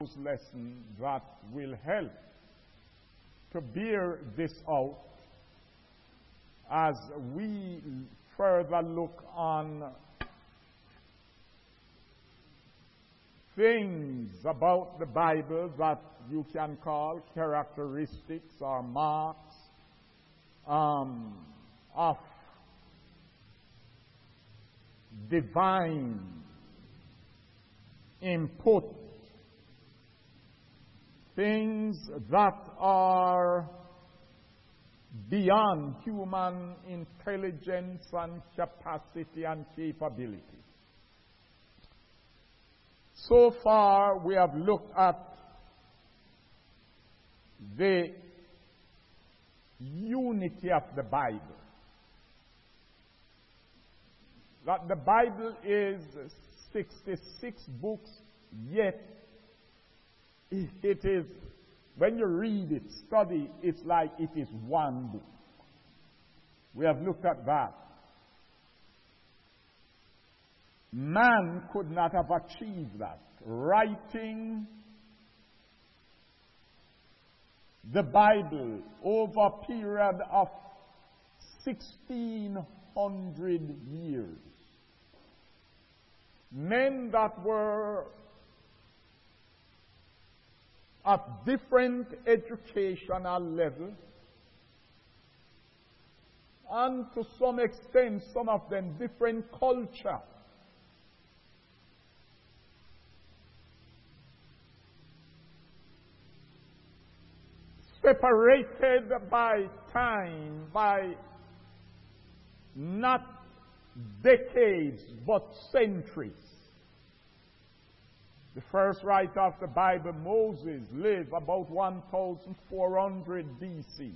Matthew's lesson that will help to bear this out as we further look on things about the Bible that you can call characteristics or marks of divine input, things that are beyond human intelligence and capacity and capability. So far, we have looked at the unity of the Bible. That the Bible is 66 books, yet it is, when you read it, study, it's like it is one book. We have looked at that. Man could not have achieved that. Writing the Bible over a period of 1,600 years. Men that were at different educational levels, and to some extent, some of them different culture. Separated by time, by not decades, but centuries. The first writer of the Bible, Moses, lived about 1400 BC.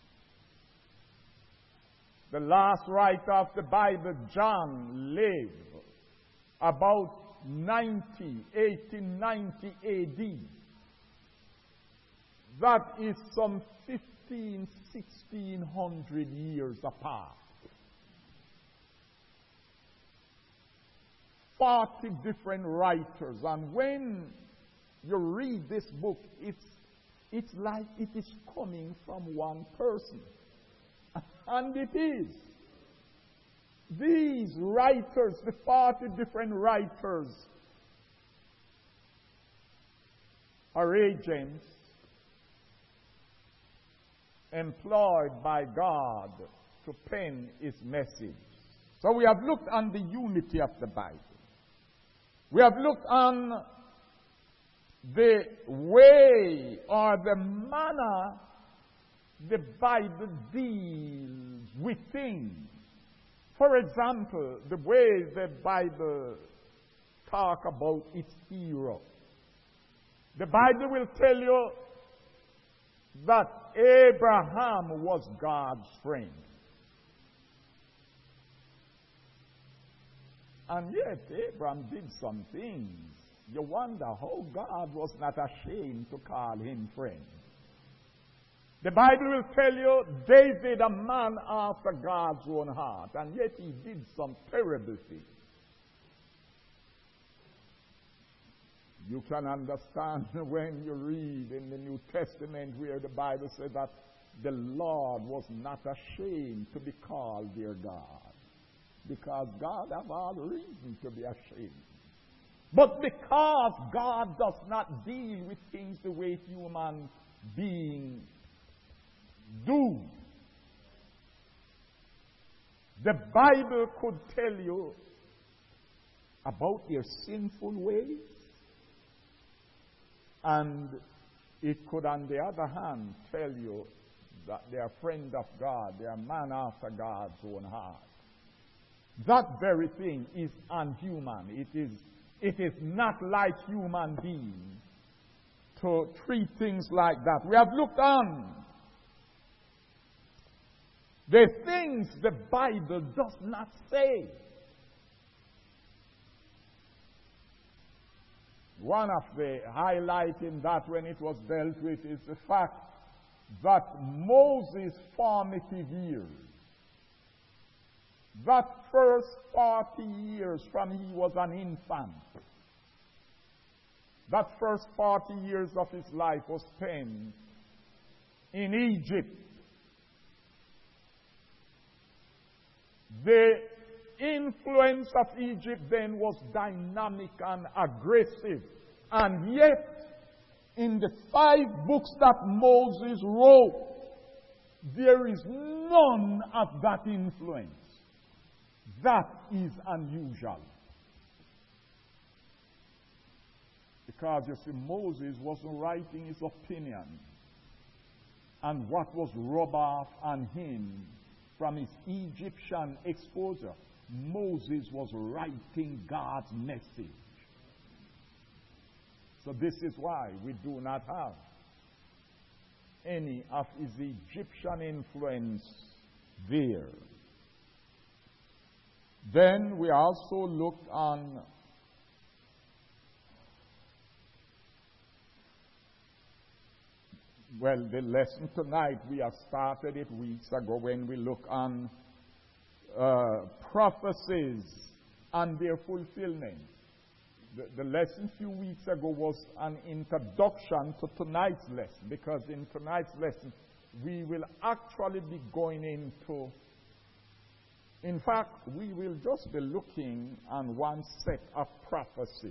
The last writer of the Bible, John, lived about 1890 AD. That is some 1600 years apart. 40 different writers, and when you read this book, it's like it is coming from one person. And it is. These writers, the 40 different writers, are agents employed by God to pen His message. So we have looked on the unity of the Bible. We have looked on the way or the manner the Bible deals with things. For example, the way the Bible talks about its hero. The Bible will tell you that Abraham was God's friend. And yet, Abraham did some things. You wonder how God was not ashamed to call him friend. The Bible will tell you David, a man after God's own heart, and yet he did some terrible things. You can understand when you read in the New Testament where the Bible says that the Lord was not ashamed to be called their God. Because God have all reason to be ashamed. But because God does not deal with things the way human beings do, the Bible could tell you about their sinful ways, and it could, on the other hand, tell you that they are a friend of God, they are a man after God's own heart. That very thing is unhuman. It is not like human beings to treat things like that. We have looked on the things the Bible does not say. One of the highlights in that when it was dealt with is the fact that Moses' formative years, that first 40 years from he was an infant, That first 40 years of his life was spent in Egypt. The influence of Egypt then was dynamic and aggressive. And yet, in the 5 books that Moses wrote, there is none of that influence. That is unusual. Because, you see, Moses wasn't writing his opinion and what was rubbed off on him from his Egyptian exposure. Moses was writing God's message. So this is why we do not have any of his Egyptian influence there. Then we also look on the lesson tonight, we have started it weeks ago when we look on prophecies and their fulfillment. The lesson a few weeks ago was an introduction to tonight's lesson, because in tonight's lesson we will actually be going into, in fact, we will just be looking on one set of prophecies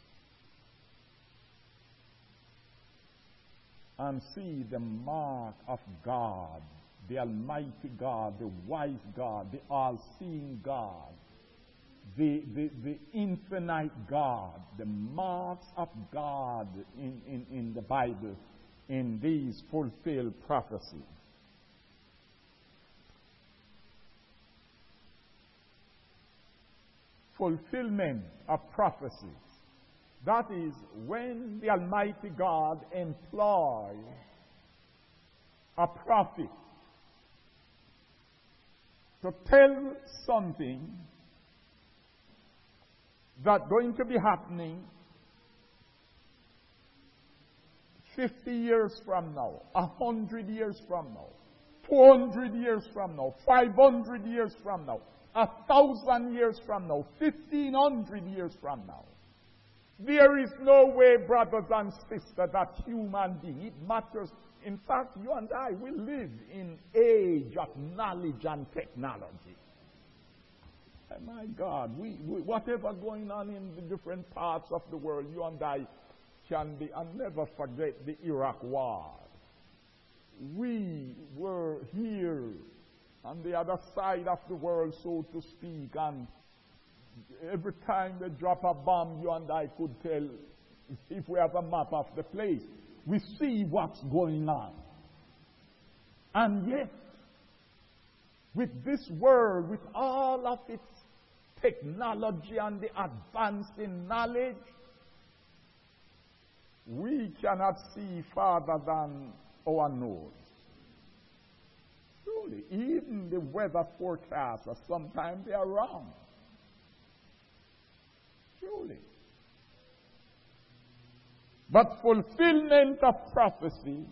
and see the mark of God, the Almighty God, the wise God, the all-seeing God, the infinite God, the marks of God in the Bible, in these fulfilled prophecies. Fulfillment of prophecies. That is when the Almighty God employs a prophet to tell something that's going to be happening 50 years from now, 100 years from now, 400 years from now, 500 years from now, 1,000 years from now, 1,500 years from now. There is no way, brothers and sisters, that human being, it matters. In fact, you and I, we live in age of knowledge and technology. And my God, we whatever going on in the different parts of the world, you and I can be, and never forget the Iraq War. We were here on the other side of the world, so to speak, and every time they drop a bomb, you and I could tell, if we have a map of the place, we see what's going on. And yet, with this world, with all of its technology and the advance in knowledge, we cannot see farther than our nose. Truly, even the weather forecasters, sometimes they are wrong. Truly. But fulfillment of prophecy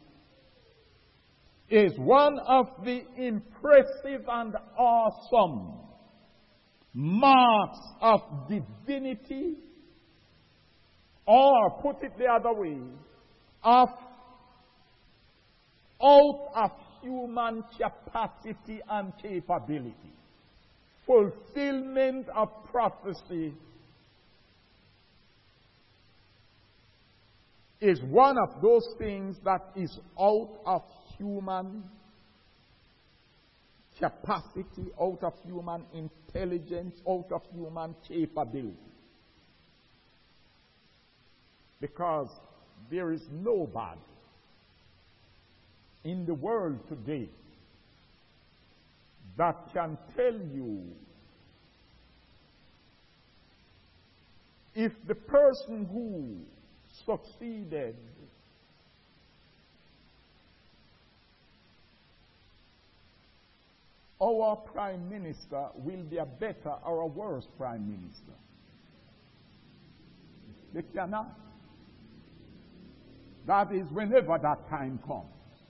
is one of the impressive and awesome marks of divinity, or put it the other way, out of human capacity and capability. Fulfillment of prophecy is one of those things that is out of human capacity, out of human intelligence, out of human capability. Because there is nobody in the world today that can tell you if the person who succeeded our prime minister will be a better or a worse prime minister. They cannot. That is, whenever that time comes,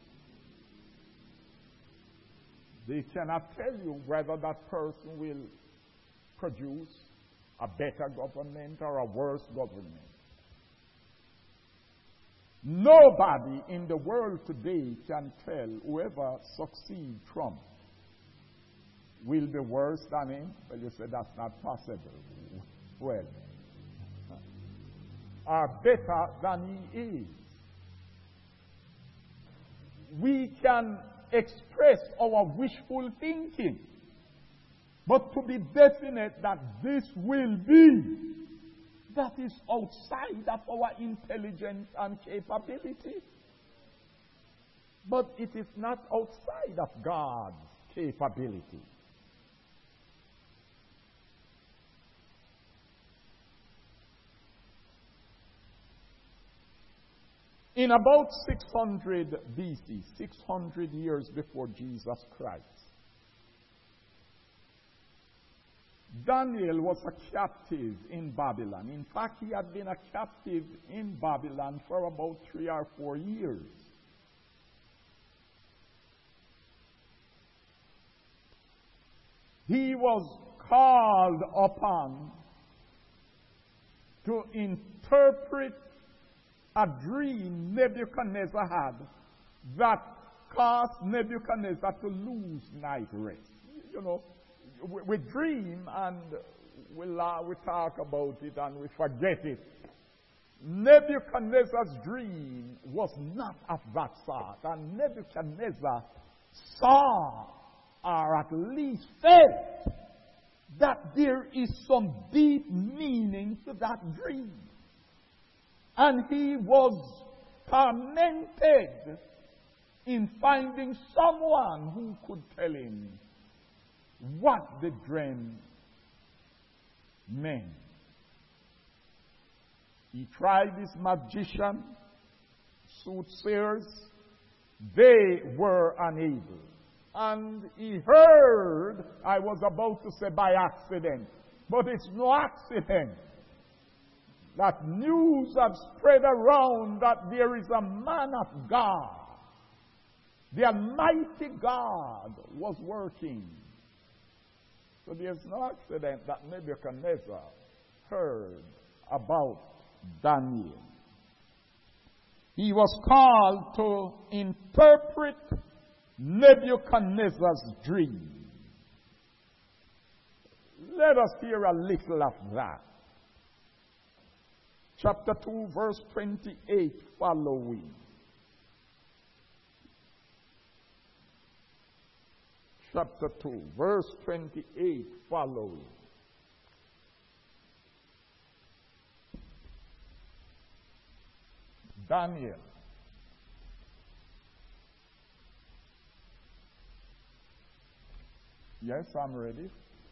they cannot tell you whether that person will produce a better government or a worse government. Nobody in the world today can tell whoever succeeds Trump will be worse than him. Well, you say that's not possible. Well, are better than he is. We can express our wishful thinking, but to be definite that this will be, that is outside of our intelligence and capability. But it is not outside of God's capability. In about 600 BC, 600 years before Jesus Christ, Daniel was a captive in Babylon. In fact, he had been a captive in Babylon for about 3 or 4 years. He was called upon to interpret a dream Nebuchadnezzar had that caused Nebuchadnezzar to lose night rest. You know, we dream and we talk about it and we forget it. Nebuchadnezzar's dream was not of that sort. And Nebuchadnezzar saw, or at least felt, that there is some deep meaning to that dream. And he was tormented in finding someone who could tell him what the dream meant. He tried his magician, soothsayers. They were unable. And he heard, I was about to say by accident, but it's no accident, that news has spread around that there is a man of God. The Almighty God was working. So there's no accident that Nebuchadnezzar heard about Daniel. He was called to interpret Nebuchadnezzar's dream. Let us hear a little of that. Chapter 2, verse 28 following. Chapter 2, verse 28 following. Daniel. Yes, I'm ready.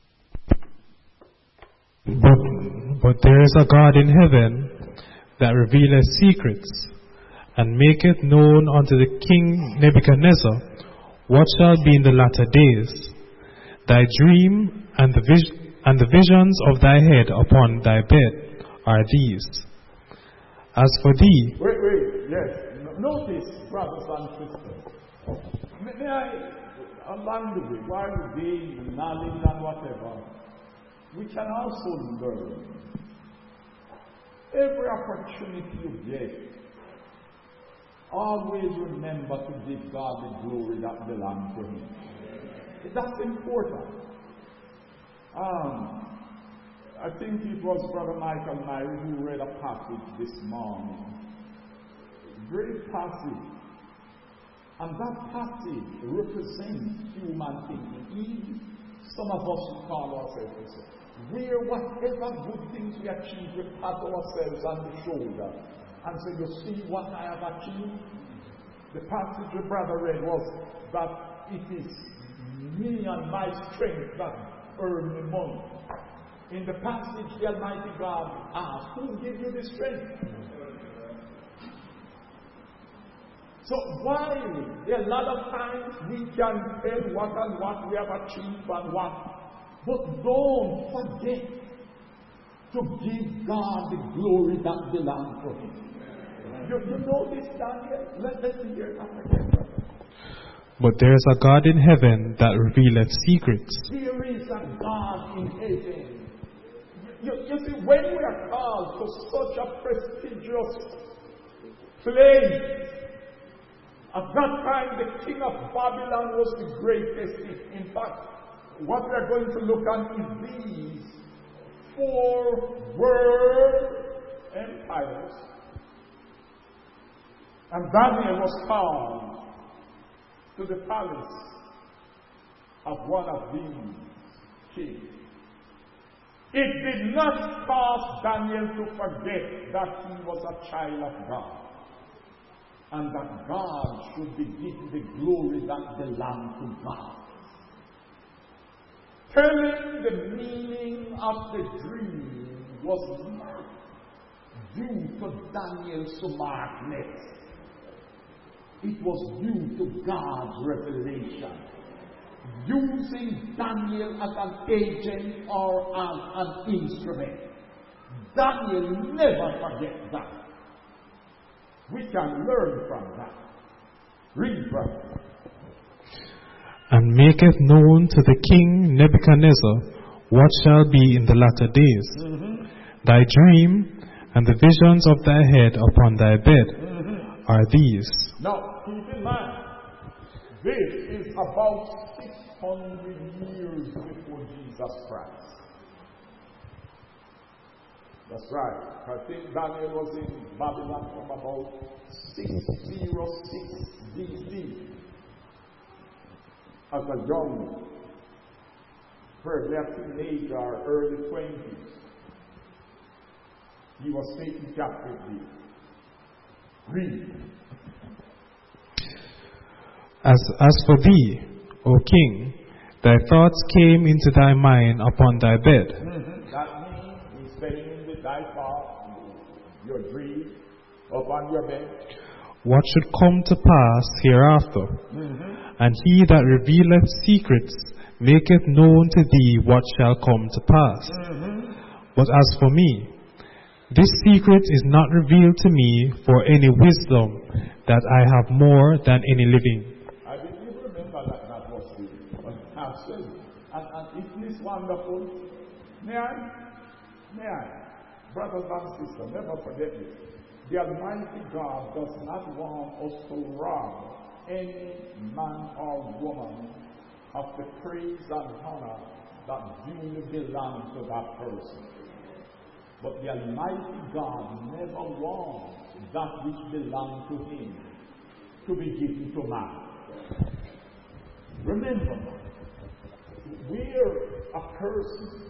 But there is a God in heaven that revealeth secrets, and maketh known unto the king Nebuchadnezzar what shall be in the latter days. Thy dream and the visions of thy head upon thy bed are these. As for thee... Wait, yes. Notice, brothers and sisters. May I, along the way, while we gain knowledge and whatever, we can also learn. Every opportunity you get, always remember to give God the glory that belongs to Him. That's important. I think it was Brother Michael Myrie who read a passage this morning. Great passage. And that passage represents human thinking. Even some of us who call ourselves this. Where whatever good things we achieve, we pat ourselves on the shoulder and say, you see what I have achieved? The passage the brother read was that it is me and my strength that earn the money. In the passage, the Almighty God asked, who gave you the strength? So while there are a lot of times we can tell what and what we have achieved and what, but don't forget to give God the glory that belongs to Him. You know this, Daniel? Let's hear that again. But there is a God in heaven that revealeth secrets. There is a God in heaven. You see, when we are called to such a prestigious slaves. At that time, the king of Babylon was the greatest. In fact, what we are going to look at is these 4 world empires. And Daniel was called to the palace of one of these kings. It did not cause Daniel to forget that he was a child of God, and that God should be given the glory that belonged to God. Telling the meaning of the dream was not due to Daniel's smartness. It was due to God's revelation, using Daniel as an agent or as an instrument. Daniel never forgets that. We can learn from that. Read, brother. And maketh known to the king Nebuchadnezzar what shall be in the latter days. Thy dream and the visions of thy head upon thy bed are these. Now, keep in mind, this is about 600 years before Jesus Christ. That's right. I think Daniel was in Babylon from about 606 BC. As a young, probably a teenager, early 20s, he was taken captive. Read. As for thee, O king, thy thoughts came into thy mind upon thy bed. That means he's spending thy thought, your dream, upon your bed. What should come to pass hereafter? And he that revealeth secrets maketh known to thee what shall come to pass. But as for me, this secret is not revealed to me for any wisdom, that I have more than any living. I believe remember that was the absolute. And isn't this wonderful? May I? Brothers and sisters, never forget this. The Almighty God does not want us to rob any man or woman of the praise and honor that duly belongs to that person. But the Almighty God never wants that which belongs to Him to be given to man. Remember, where a person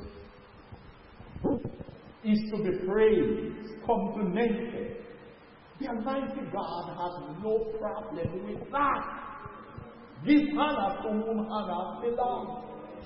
is to be praised, complimented, the Almighty God has no problem with that. Give honor to whom honor belongs.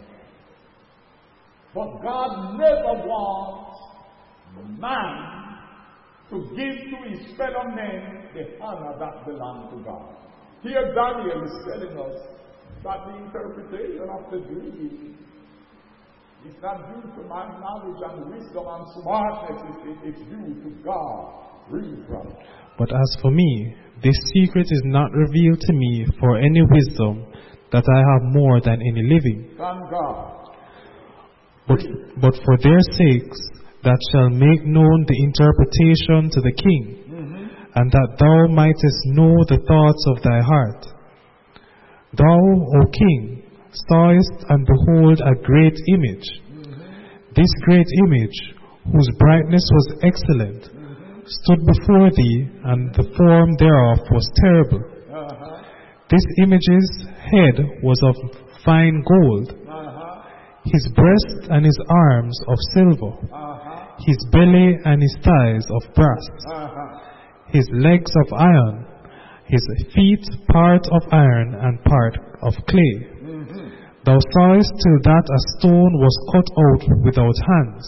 But God never wants man to give to his fellow men the honor that belongs to God. Here Daniel is telling us that the interpretation of the dream is not due to my knowledge and wisdom and smartness. It's due to God. Read, brother. But as for me, this secret is not revealed to me for any wisdom, that I have more than any living. Thank God. But for their sakes, that shall make known the interpretation to the king, and that thou mightest know the thoughts of thy heart. Thou, O king, sawest and behold a great image. This great image, whose brightness was excellent, stood before thee, and the form thereof was terrible. This image's head was of fine gold, his breast and his arms of silver, his belly and his thighs of brass, his legs of iron, his feet part of iron and part of clay. Thou sawest till that a stone was cut out without hands,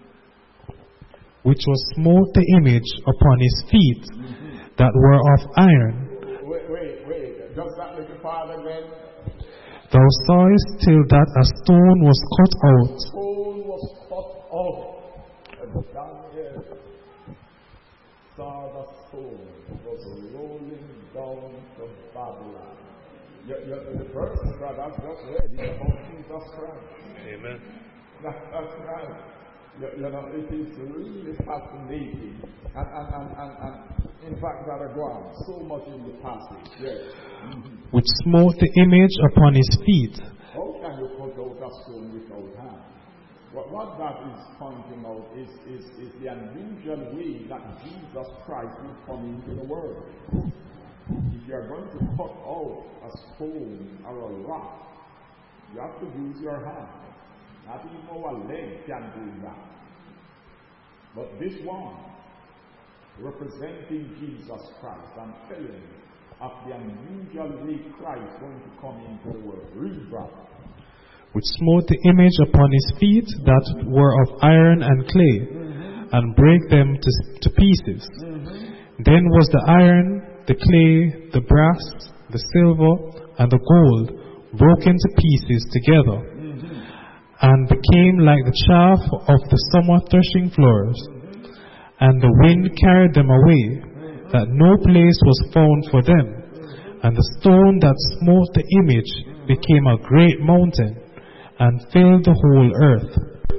which was smote the image upon his feet that were of iron. Wait. Does that make a part again? Thou sawest till that a stone was cut out. Stone was cut out. And Daniel saw the stone was rolling down to Babylon. The verse that I've just read is about Jesus Christ. Amen. That's right. It is really fascinating. And in fact, Brother Guam, so much in the passage. Yes. Which smote the image upon his feet. How can you put out a stone without hand? What that is pointing out is the unusual way that Jesus Christ will come into the world. If you are going to cut out a stone or a rock, you have to use your hand. Not even our leg can do that. But this one, representing Jesus Christ, I'm telling you, of the unusual way Christ going to come into the world. Read, brother. Which smote the image upon his feet that were of iron and clay, and brake them to pieces. Then was the iron, the clay, the brass, the silver, and the gold broken to pieces together, and became like the chaff of the summer threshing floors. And the wind carried them away, that no place was found for them. And the stone that smote the image became a great mountain, and filled the whole earth.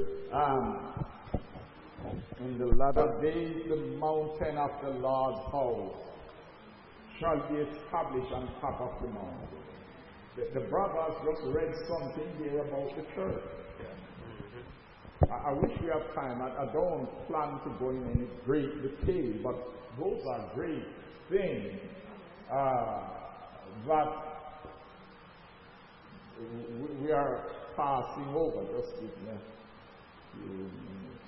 In the latter days, the mountain of the Lord's house shall be established on top of the mountain. The brothers just read something here about the church. I wish we have time. I don't plan to go in any great detail, but those are great things that we are passing over. Just give me a few minutes.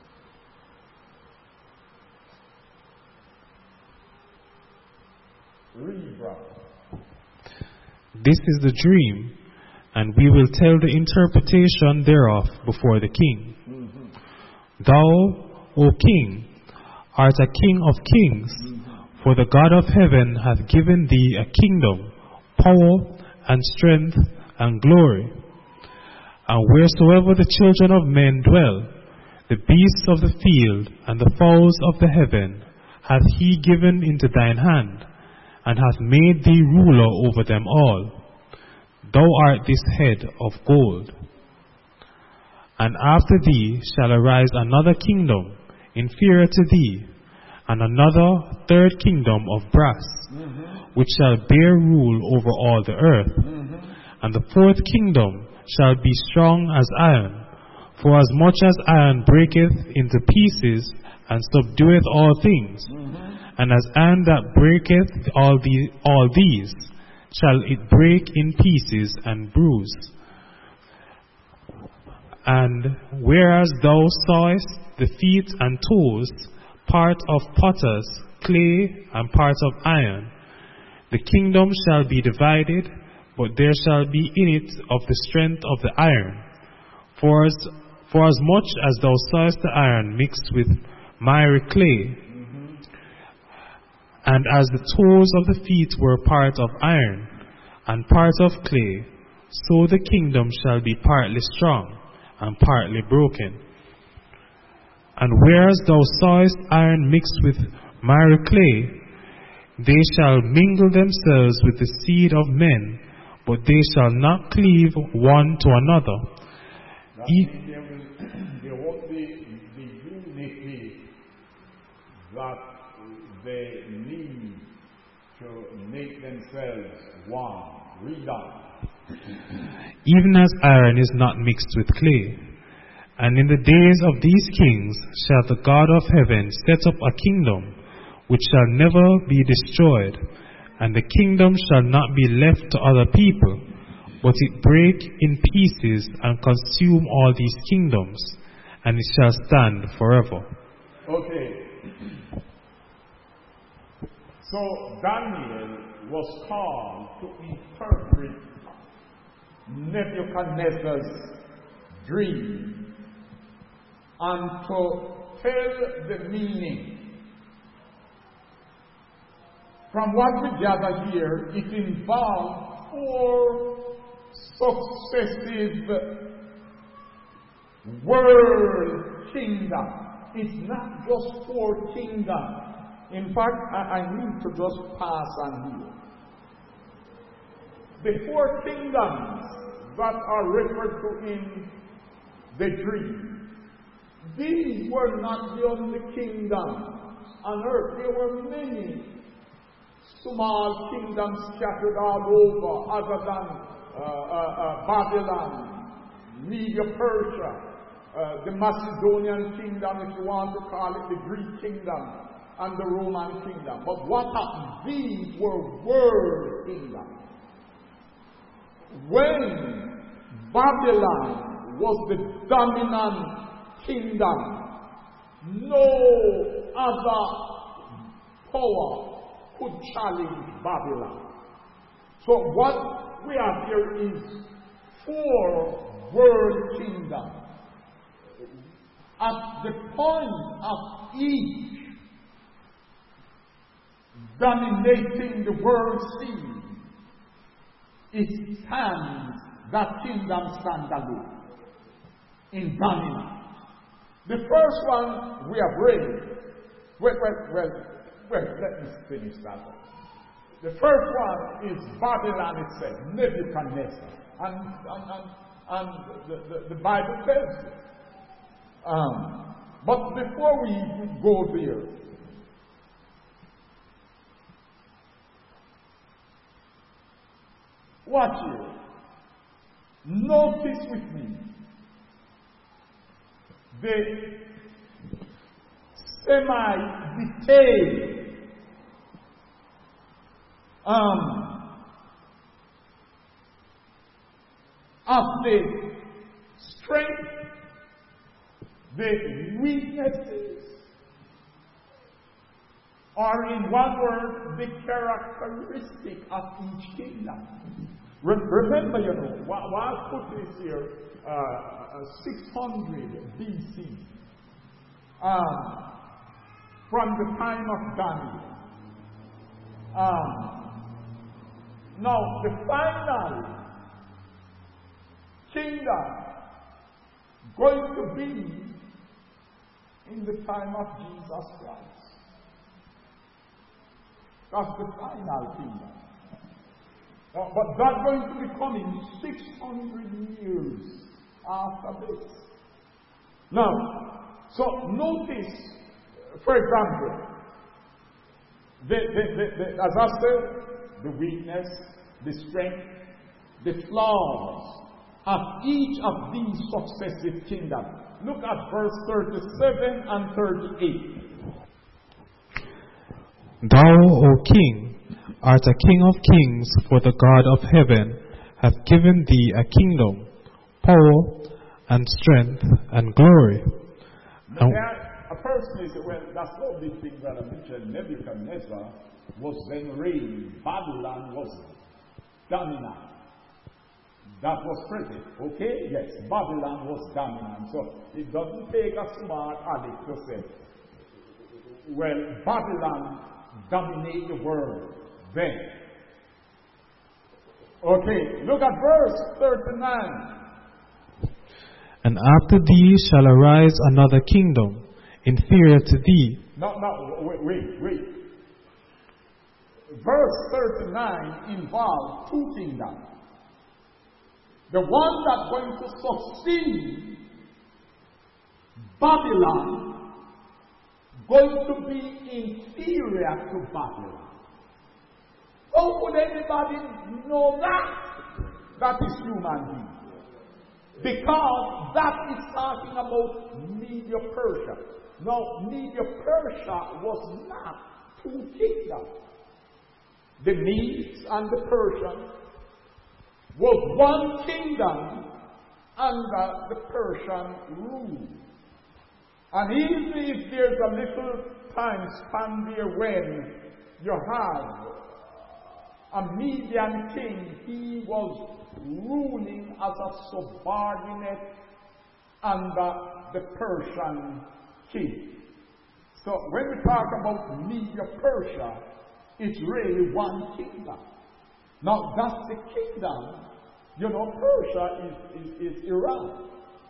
Read, brother. This is the dream, and we will tell the interpretation thereof before the king. Thou, O king, art a king of kings, for the God of heaven hath given thee a kingdom, power, and strength, and glory. And wheresoever the children of men dwell, the beasts of the field and the fowls of the heaven hath he given into thine hand, and hath made thee ruler over them all. Thou art this head of gold. And after thee shall arise another kingdom, inferior to thee, and another third kingdom of brass, which shall bear rule over all the earth. And the fourth kingdom shall be strong as iron, for as much as iron breaketh into pieces, and subdueth all things, and as iron that breaketh all these, shall it break in pieces and bruise. And whereas thou sawest the feet and toes, part of potters, clay, and part of iron, the kingdom shall be divided, but there shall be in it of the strength of the iron. For as much as thou sawest the iron mixed with miry clay, and as the toes of the feet were part of iron, and part of clay, so the kingdom shall be partly strong, and partly broken. And whereas thou sawest iron mixed with miry clay, they shall mingle themselves with the seed of men, but they shall not cleave one to another. There won't be the unity that they need to make themselves one. Read on. Even as iron is not mixed with clay. And in the days of these kings shall the God of heaven set up a kingdom which shall never be destroyed, and the kingdom shall not be left to other people, but it break in pieces and consume all these kingdoms, and it shall stand forever. Okay. So Daniel was called to interpret Nebuchadnezzar's dream and to tell the meaning. From what we gather here, it involves 4 successive world kingdoms. It's not just 4 kingdoms. In fact, I need to just pass on here. The 4 kingdoms that are referred to in the dream these were not the only kingdom on earth. There were many small kingdoms scattered all over, other than Babylon, Media Persia, the Macedonian kingdom, if you want to call it, the Greek kingdom, and the Roman kingdom. But what happened? These were world kingdoms. When Babylon was the dominant kingdom, no other power could challenge Babylon. So what we have here is 4 world kingdoms. At the point of each dominating the world scene, it stands, that kingdom stands alone in dominance. The first one we have read, let me finish that one. The first one is Babylon itself, Nebuchadnezzar. And the Bible tells it. But before we go there, watch here. Notice with me the semi-detailed of the strength, the weaknesses, or in one word, the characteristic of each kingdom. Remember, why put this here, 600 BC, from the time of Daniel. Now, the final kingdom going to be in the time of Jesus Christ. That's the final kingdom. But that's going to be coming 600 years after this. Now, so notice, for example, as I said, the weakness, the strength, the flaws of each of these successive kingdoms. Look at verse 37 and 38. Thou, O King, art a King of kings, for the God of heaven hath given thee a kingdom, power, and strength, and glory. A person is, well, that's no big thing, Brother Mitchell. Nebuchadnezzar was then reigning. Babylon was dominant. That was present. Okay? Yes, Babylon was dominant. So it doesn't take a smart aleck to say, well, Babylon dominate the world then. Okay, look at verse 39. And after thee shall arise another kingdom, inferior to thee. No, wait. Verse 39 involves 2 kingdoms. The one that's going to succeed Babylon, going to be inferior to Babylon. How would anybody know that? That is human being. Because that is talking about Media Persia. Now, Media Persia was not 2 kingdoms. The Medes and the Persians was 1 kingdom under the Persian rule. And even if there's a little time span there when you have a Median king, he was ruling as a subordinate under the Persian king. So when we talk about Media Persia, it's really 1 kingdom. Now that's the kingdom. Persia is Iran.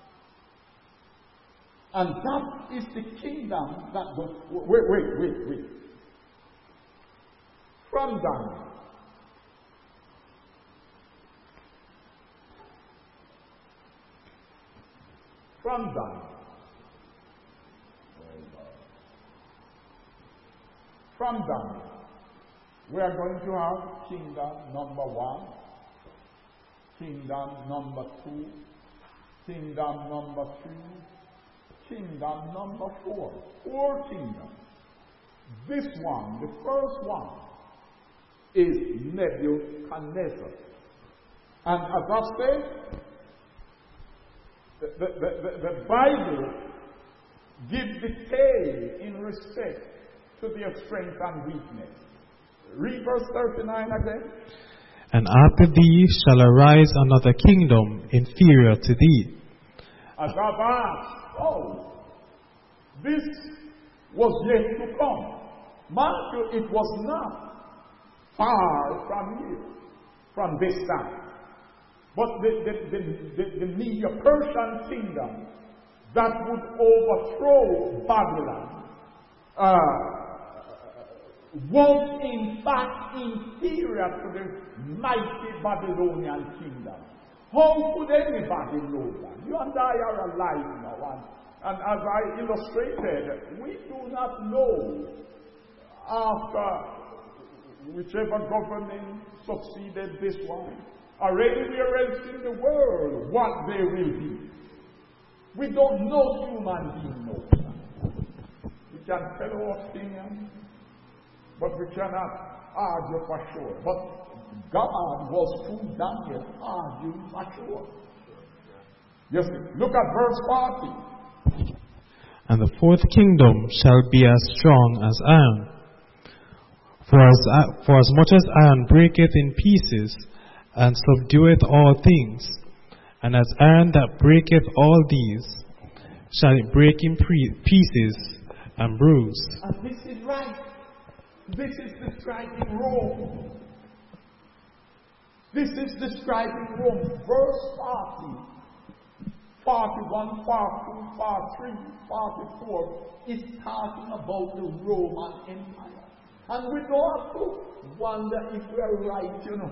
And that is the kingdom that was... Wait. From Daniel. from Daniel, we are going to have kingdom number 1, kingdom number 2, kingdom number 3, kingdom number 4. 4 kingdoms. This one, the first one, is Nebuchadnezzar. And as I said, the Bible gives detail in respect to their strength and weakness. Read verse 39 again. And after thee shall arise another kingdom inferior to thee. As I've asked, this was yet to come. Mind you, it was not far from here, from this time. But the Medo-Persian kingdom that would overthrow Babylon was in fact inferior to the mighty Babylonian kingdom. How could anybody know that? You and I are alive now, and as I illustrated, we do not know after whichever government succeeded this one, or anywhere else in the world, what they will be. We don't know, human being knows that. We can tell our opinion, but we cannot argue for sure. But God was through Daniel arguing for sure. Yes, look at verse 40. And the fourth kingdom shall be as strong as iron. For as much as iron breaketh in pieces, and subdueth all things, and as iron that breaketh all these, shall it break in pieces and bruise. And this is right. This is describing Rome. This is describing Rome. Verse 40, 41, 42, 43, 44 is talking about the Roman Empire. And we don't have to wonder if we are right, you know.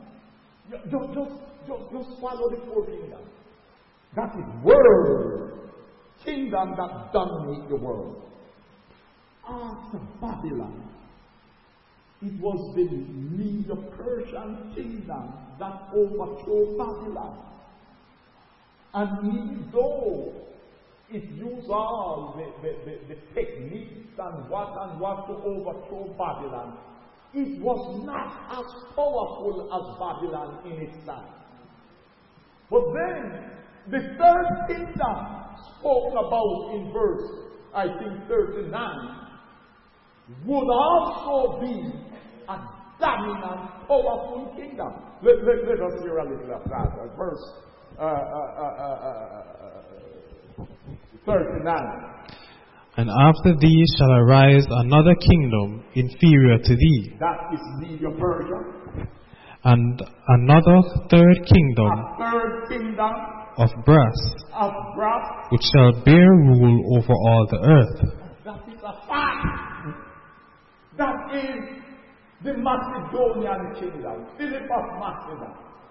Just follow the 4 kingdoms. That is world. Kingdom that dominate the world. After Babylon, it was the Medo-Persian kingdom that overthrew Babylon. And even though it used all the techniques and what to overthrow Babylon, it was not as powerful as Babylon in its time. But then, the 3rd kingdom spoke about in verse, I think, 39, would also be a dominant, powerful kingdom. Let us hear a little of that. Verse 39. And after thee shall arise another kingdom inferior to thee. That is Medo-Persia. And another 3rd kingdom. A 3rd kingdom. Of brass. Of brass. Which shall bear rule over all the earth. That is a fact. That is the Macedonian kingdom. Philip of Macedon.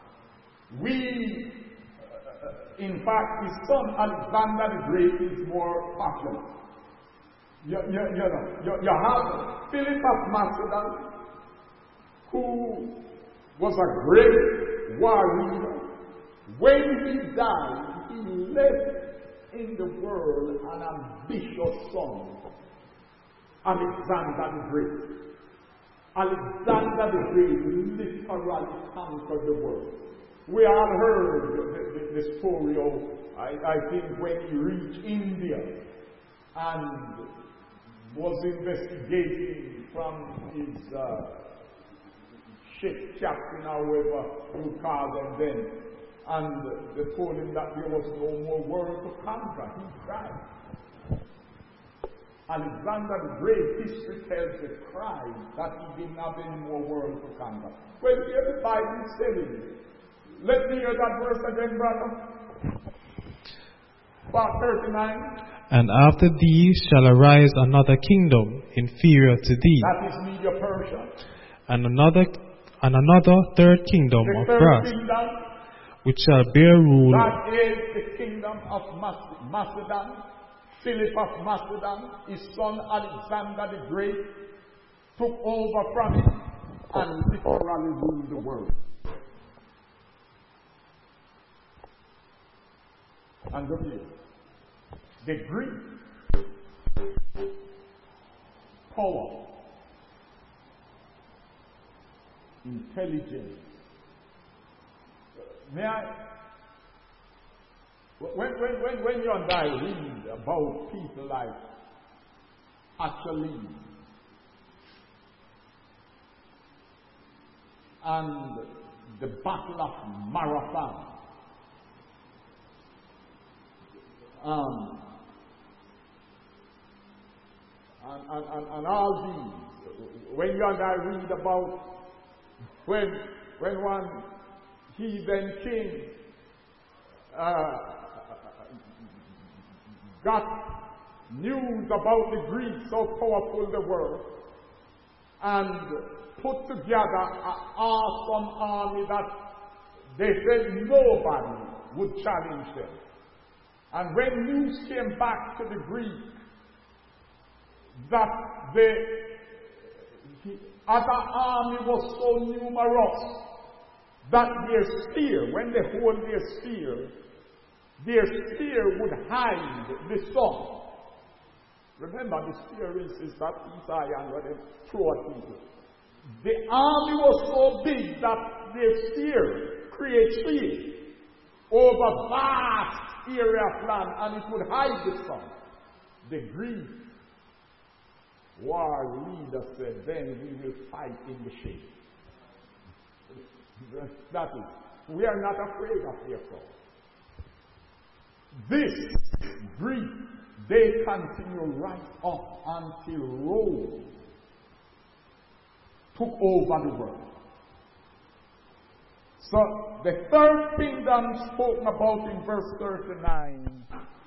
In fact, his son Alexander the Great is more popular. You have Philip of Macedon, who was a great war leader. When he died, he left in the world an ambitious son, Alexander the Great. Alexander the Great literally conquered the world. We all heard the story of, I think, when he reached India and was investigating from his ship captain, however you call them then, and they told him that there was no more world to conquer. He cried. Alexander the Great, history tells the cry that he didn't have any more world to conquer. Well, here the Bible is telling you. Let me hear that verse again, brother. Part 39. And after thee shall arise another kingdom inferior to thee. That is Medo-Persia. And another 3rd kingdom the of 3rd brass, kingdom, which shall bear rule. That is the kingdom of Macedon. Philip of Macedon, his son Alexander the Great, took over from it and literally ruled the world. And look here, the Greek power, intelligence. May I? When you and I read about people like Achilles and the Battle of Marathon, and all these, when you and I read about when one heathen king got news about the Greeks, how powerful they were, and put together an awesome army that they said nobody would challenge them. And when news came back to the Greeks that the other army was so numerous that their spear, when they hold their spear would hide the sun. Remember, the spear is that piece of iron where they throw at people. The army was so big that their spear creates shield over vast area of land, and it would hide the sun. The Greek war leader said, then we will fight in the shade. That is, we are not afraid of their power. This Greek, they continue right up until Rome took over the world. So the third kingdom spoken about in verse 39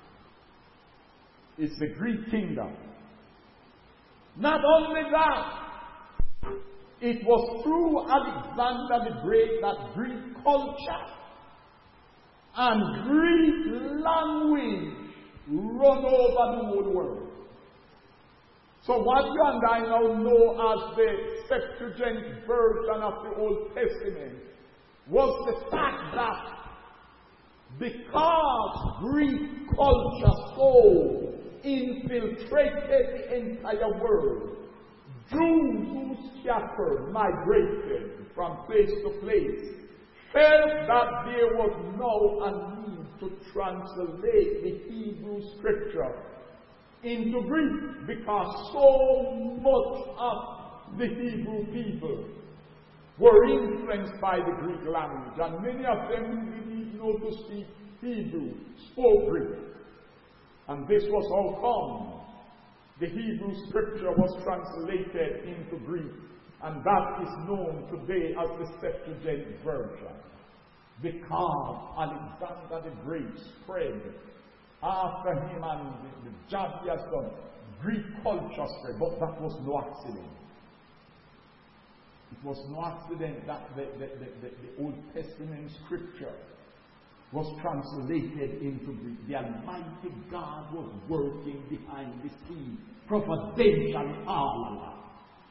is the Greek kingdom. Not only that, it was through Alexander the Great that Greek culture and Greek language run over the whole world. So what you and I now know as the Septuagint version of the Old Testament was the fact that because Greek culture so infiltrated the entire world, Jews who scattered, migrated from place to place, felt that there was now a need to translate the Hebrew scripture into Greek, because so much of the Hebrew people were influenced by the Greek language, and many of them who didn't know to speak Hebrew spoke Greek. And this was how come the Hebrew scripture was translated into Greek, and that is known today as the Septuagint version, because Alexander the Great spread after him, and the job he has done, Greek culture spread. But that was no accident. It was no accident that the Old Testament scripture was translated into Greek. The Almighty God was working behind the scenes, providentially all along.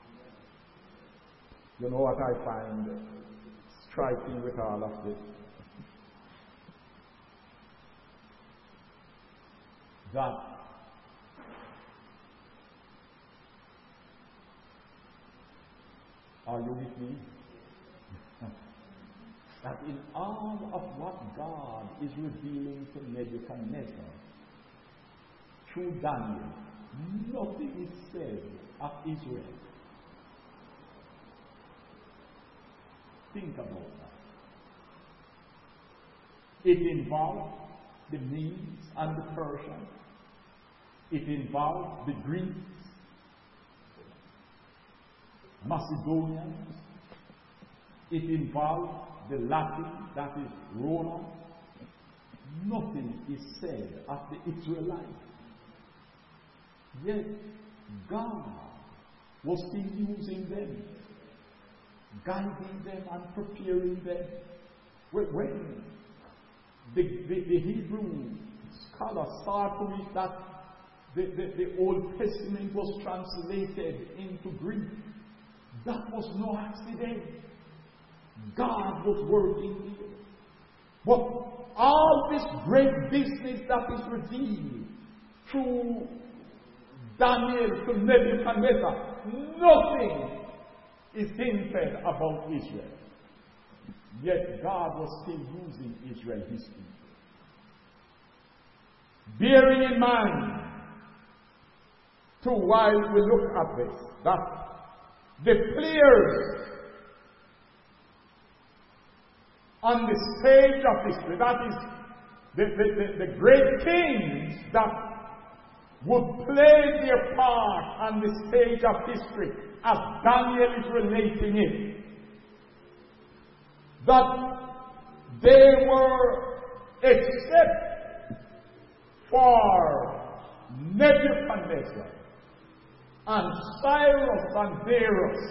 You know what I find striking with all of this? That are you with me? That in all of what God is revealing to Nebuchadnezzar through Daniel, nothing is said of Israel. Think about that. It involved the Medes and the Persians. It involved the Greeks, Macedonians. It involved the Latin, that is Rome. Nothing is said of the Israelites. Yet God was still using them, guiding them and preparing them. When the Hebrew scholars start to read that the Old Testament was translated into Greek, That was no accident. God was working here. But all this great business that is revealed through Daniel to Nebuchadnezzar, nothing is hinted about Israel. Yet God was still using Israel, his people. Bearing in mind, too, while we look at this, that the players on the stage of history, that is, the great kings that would play their part on the stage of history, as Daniel is relating it, that they were, except for Nebuchadnezzar and Cyrus and Darius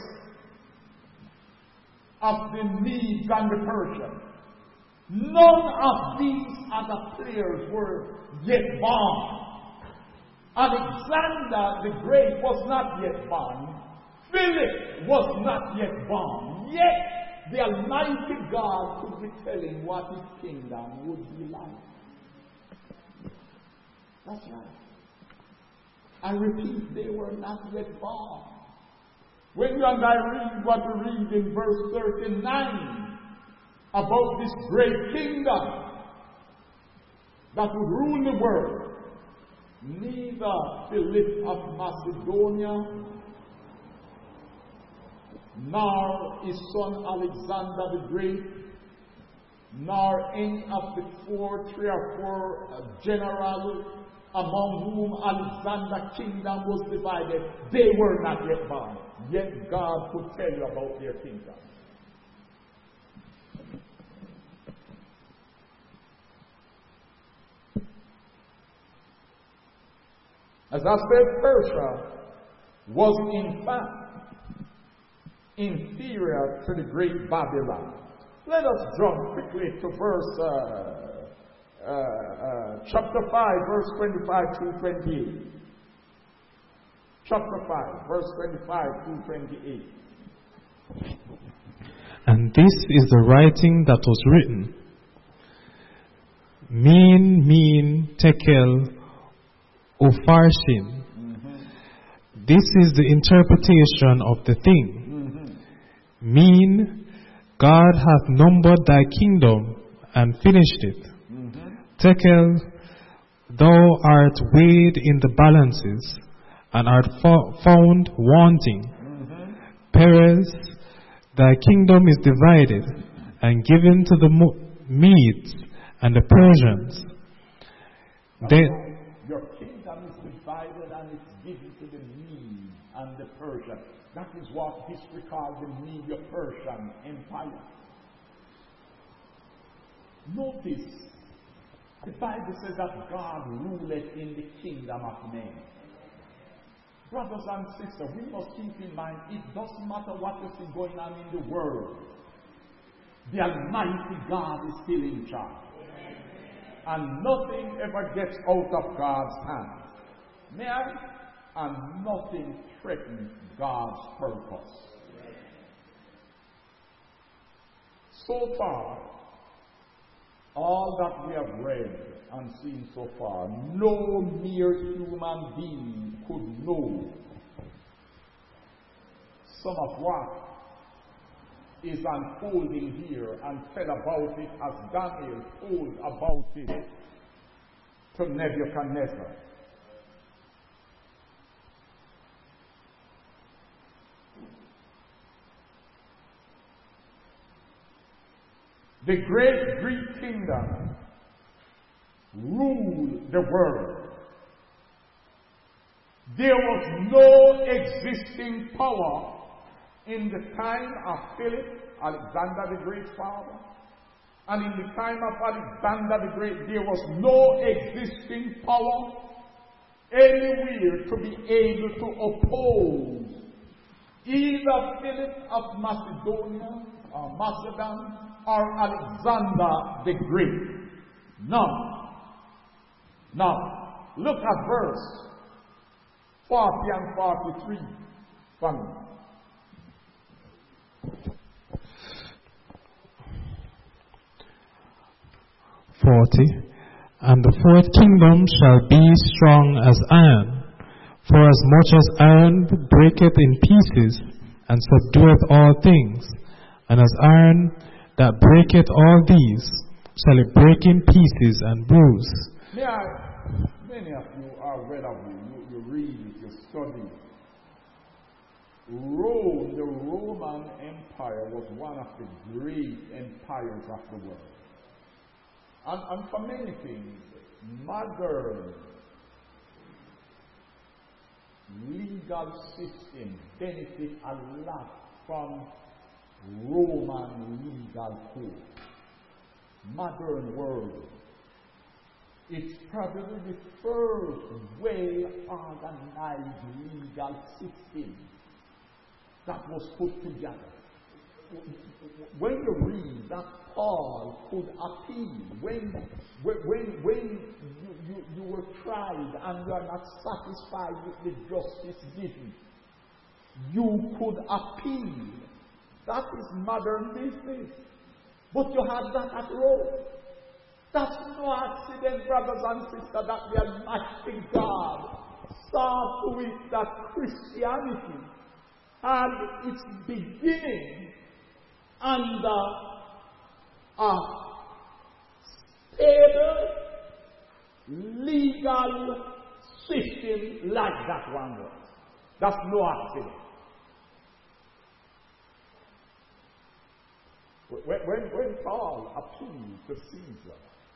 of the Medes and the Persians, none of these other players were yet born. Alexander the Great was not yet born. Philip was not yet born. Yet the Almighty God could be telling what his kingdom would be like. That's right. I repeat, they were not yet born. When you and I read what we read in verse 39 about this great kingdom that would rule the world, neither Philip of Macedonia nor his son Alexander the Great, nor any of the three or four generals among whom Alexander's kingdom was divided, they were not yet born. Yet God could tell you about their kingdom. As I said, Persia was in fact inferior to the great Babylon. Let us jump quickly to chapter 5, verse 25 through 28. Chapter 5, verse 25 through 28. And this is the writing that was written. Mean, tekel, upharsin. This is the interpretation of the thing. Mean, God hath numbered thy kingdom and finished it. Tekel, thou art weighed in the balances and art found wanting. Perez, thy kingdom is divided and given to the Medes and the Persians. Your kingdom is divided and it's given to the Medes and the Persians. That is what history calls the Medo-Persian Empire. Notice, the Bible says that God ruleth in the kingdom of men. Brothers and sisters, we must keep in mind, it doesn't matter what you see going on in the world. The Almighty God is still in charge. And nothing ever gets out of God's hands. May I? And nothing threatens God's purpose. So far, all that we have read and seen so far, no mere human being could know some of what is unfolding here and tell about it as Daniel told about it to Nebuchadnezzar. The great Greek kingdom ruled the world. There was no existing power in the time of Philip, Alexander the Great's father, and in the time of Alexander the Great, there was no existing power anywhere to be able to oppose either Philip of Macedonia or Macedon or Alexander the Great. None. Now, look at verse 40 and 43 from 40. And the fourth kingdom shall be strong as iron, for as much as iron breaketh in pieces, and subdueth all things, and as iron that breaketh all these, shall it break in pieces and bruise. Many of you are well aware, you read it, you study it. Rome, the Roman Empire, was one of the great empires of the world. And for many things, modern legal system benefit a lot from Roman legal code. Modern world. It's probably the first well-organized legal system that was put together. When you read that Paul could appeal, when you were tried and you are not satisfied with the justice given, you could appeal. That is modern business. But you have that at Rome. That's no accident, brothers and sisters, that the Almighty God saw to it that Christianity had its beginning under a stable legal system like that one was. That's no accident. When Paul appealed to Caesar,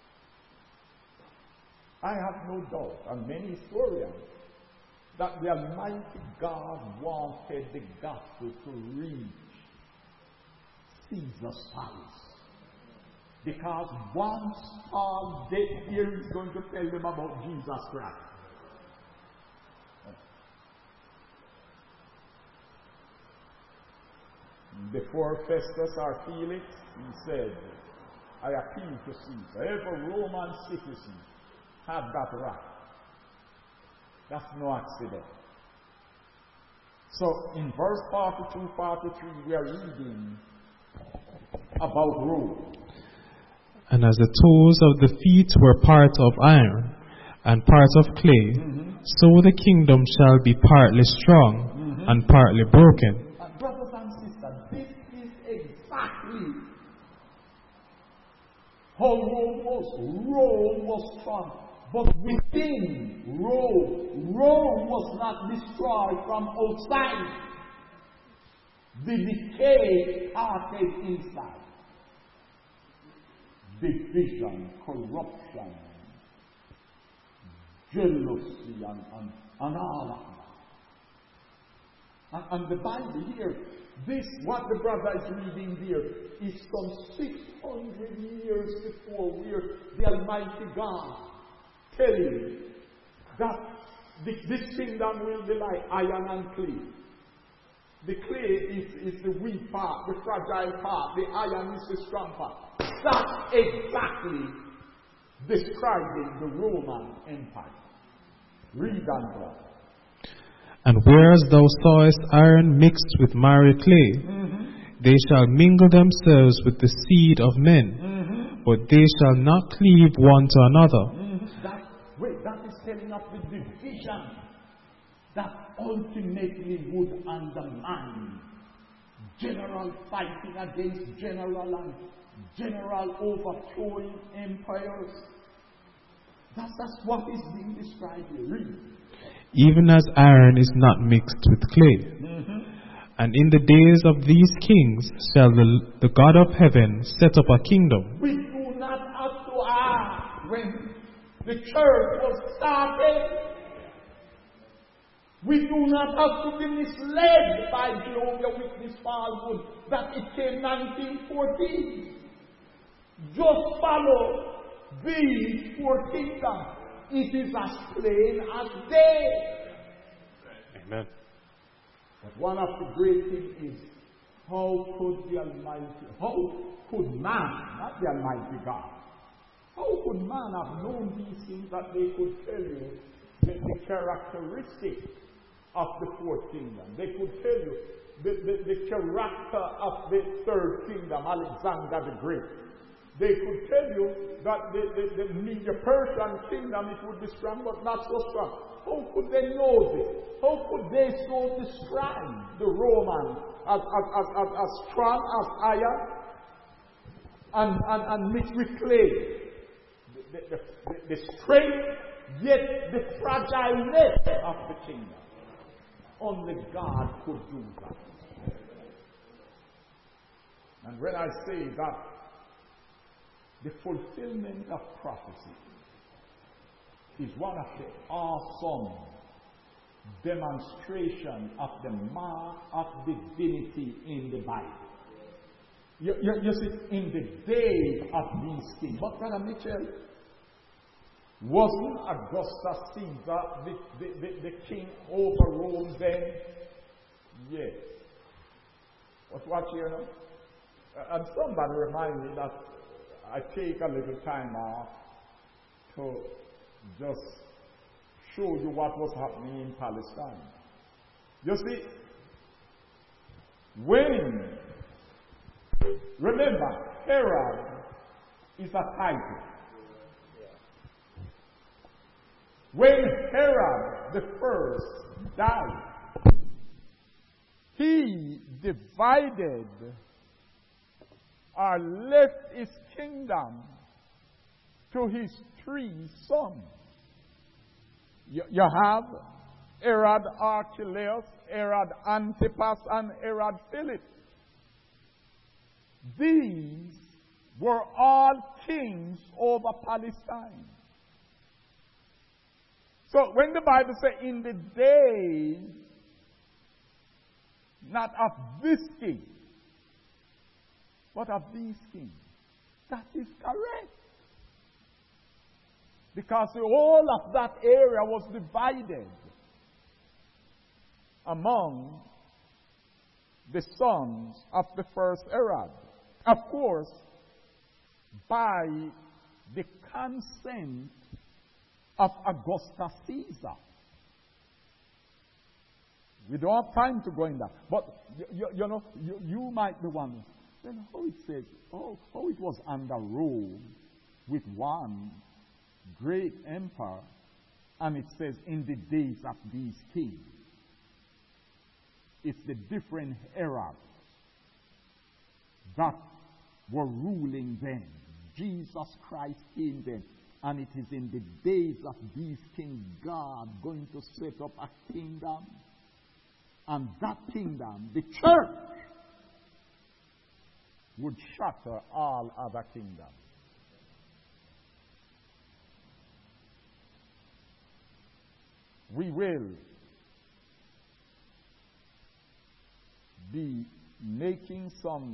I have no doubt, and many historians, that the Almighty God wanted the gospel to reach Caesar's palace. Because once Paul gets here, he's going to tell them about Jesus Christ. Before Festus or Felix, he said, I appeal to Caesar. Every Roman citizen had that right. That's no accident. So in verse 42, 43, we are reading about Rome. And as the toes of the feet were part of iron and part of clay, so the kingdom shall be partly strong and partly broken. Brothers and sisters, this is exactly how Rome was. Rome was strong. But within Rome was not destroyed from outside. The decay started inside. Division, corruption, jealousy, and all of that. And the Bible here, this, what the brother is reading here, is some 600 years before, where the Almighty God telling that this kingdom will be like iron and clay. The clay is the weak part, the fragile part. The iron is the strong part. That's exactly describing the Roman Empire. Read on, brother. And whereas thou sawest iron mixed with miry clay, they shall mingle themselves with the seed of men, but they shall not cleave one to another. That is telling us the division that ultimately would undermine general fighting against general and general overthrowing empires. That's what is being described here. Read. Even as iron is not mixed with clay. And in the days of these kings shall the God of heaven set up a kingdom. We do not have to ask when the church was started. We do not have to be misled by Jehovah's Witness falsehood that it came 1914. Just follow these four kingdoms. It is as plain as day. Amen. But one of the great things is, how could man, not the Almighty God, how could man have known these things that they could tell you the characteristics of the fourth kingdom? They could tell you the character of the third kingdom, Alexander the Great. They could tell you that the Medo-Persian kingdom, it would be strong, but not so strong. How could they know this? How could they so describe the Romans as strong as iron and mixed with clay? The strength, yet the fragileness of the kingdom. Only God could do that. And when I say that the fulfillment of prophecy is one of the awesome demonstration of the mark of divinity in the Bible. You see, in the days of these kings. But Brother Mitchell, wasn't Augustus Caesar the king over Rome then? Yes. But watch here now. And somebody remind me that I take a little time off to just show you what was happening in Palestine. You see, remember, Herod is a title. When Herod the first died, he divided or left his kingdom to his 3 sons. You have Herod Archelaus, Herod Antipas, and Herod Philip. These were all kings over Palestine. So when the Bible says in the days, not of this king, but of these kings, that is correct. Because the whole of that area was divided among the sons of the first Herod. Of course, by the consent of Augustus Caesar. We don't have time to go in that. But, you might be wondering, then how it says, how it was under Rome with one great emperor, and it says in the days of these kings. It's the different Herods that were ruling then. Jesus Christ came then. And it is in the days of these kings, God going to set up a kingdom. And that kingdom, the church, would shatter all other kingdoms. We will be making some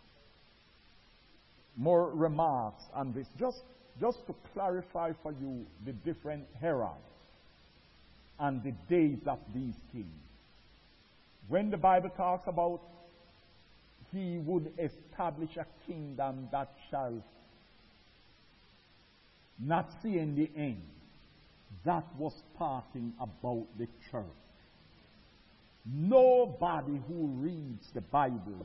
more remarks on this, just to clarify for you the different Herods and the days of these kings. When the Bible talks about he would establish a kingdom that shall not see in the end, that was talking about the church. Nobody who reads the Bible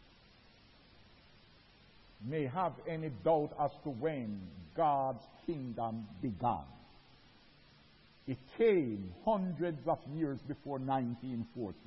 may have any doubt as to when God's kingdom began. It came hundreds of years before 1940.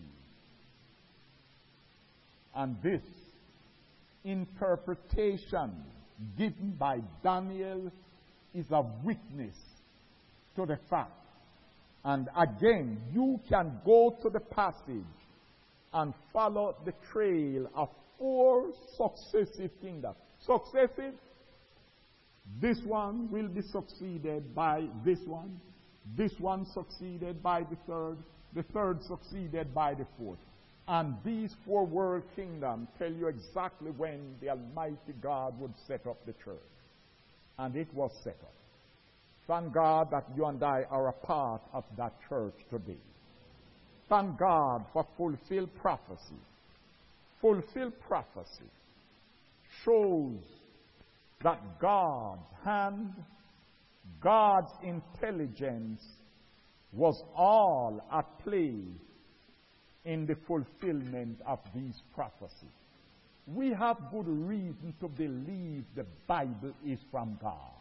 And this interpretation given by Daniel is a witness to the fact. And again, you can go to the passage and follow the trail of 4 successive kingdoms. Successive, this one will be succeeded by this one succeeded by the third succeeded by the 4th. And these 4 world kingdoms tell you exactly when the Almighty God would set up the church. And it was set up. Thank God that you and I are a part of that church today. Thank God for fulfilled prophecy. Fulfilled prophecy shows that God's hand, God's intelligence was all at play in the fulfillment of these prophecies. we have good reason to believe the Bible is from God.